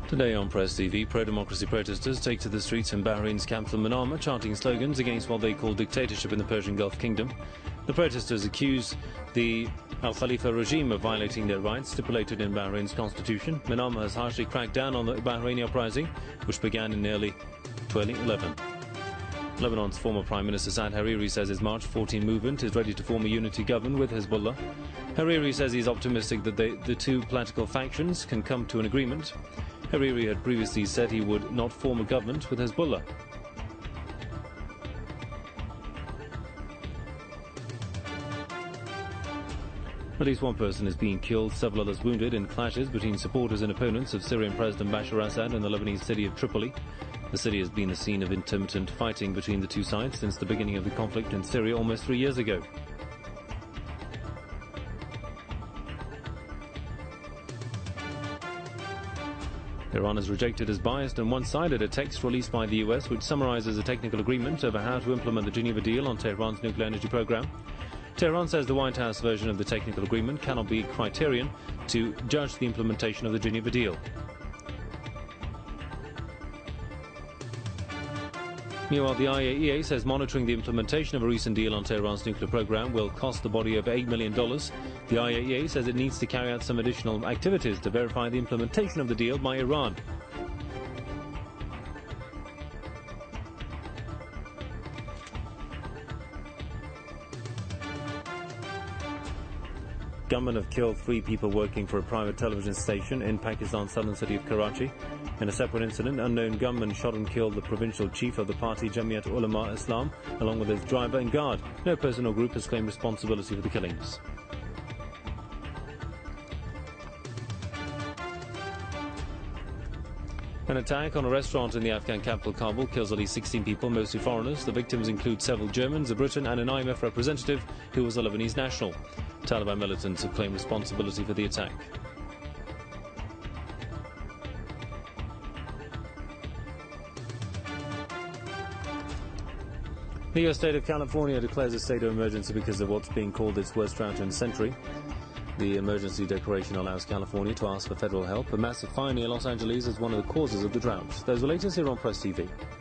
Today on Press TV, pro-democracy protesters take to the streets in Bahrain's capital Manama, chanting slogans against what they call dictatorship in the Persian Gulf Kingdom. The protesters accuse the Al Khalifa regime of violating their rights stipulated in Bahrain's constitution. Manama has harshly cracked down on the Bahraini uprising, which began in early 2011. Lebanon's former Prime Minister Saad Hariri says his March 14 movement is ready to form a unity government with Hezbollah. Hariri says he's optimistic that the two political factions can come to an agreement. Hariri had previously said he would not form a government with Hezbollah. At least one person is being killed, several others wounded in clashes between supporters and opponents of Syrian President Bashar Assad in the Lebanese city of Tripoli. The city has been the scene of intermittent fighting between the two sides since the beginning of the conflict in Syria almost 3 years ago. Iran has rejected as biased and one-sided a text released by the US which summarizes a technical agreement over how to implement the Geneva deal on Tehran's nuclear energy program. Tehran says the White House version of the technical agreement cannot be a criterion to judge the implementation of the Geneva deal. Meanwhile, the IAEA says monitoring the implementation of a recent deal on Tehran's nuclear program will cost the body over $8 million. The IAEA says it needs to carry out some additional activities to verify the implementation of the deal by Iran. Gunmen have killed 3 people working for a private television station in Pakistan's southern city of Karachi. In a separate incident, unknown gunmen shot and killed the provincial chief of the party Jamiat Ulama Islam, along with his driver and guard. No person or group has claimed responsibility for the killings. An attack on a restaurant in the Afghan capital Kabul kills at least 16 people, mostly foreigners. The victims include several Germans, a Briton and an IMF representative who was a Lebanese national. Taliban militants have claimed responsibility for the attack. The U.S. state of California declares a state of emergency because of what's being called its worst drought in a century. The emergency declaration allows California to ask for federal help. A massive fire near Los Angeles is one of the causes of the drought. Those were latest here on Press TV.